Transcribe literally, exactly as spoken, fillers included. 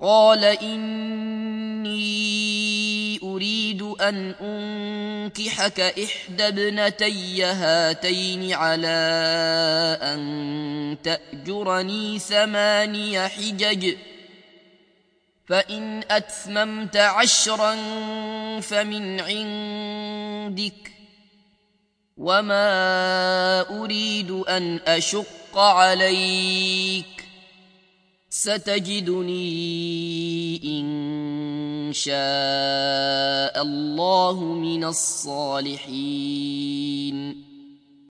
قال إني أريد أن أنكحك إحدى ابنتي هاتين على أن تأجرني ثماني حجج فإن أتممت عشرا فمن عندك وما أريد أن أشق عليك ستجدني إن شاء الله من الصالحين.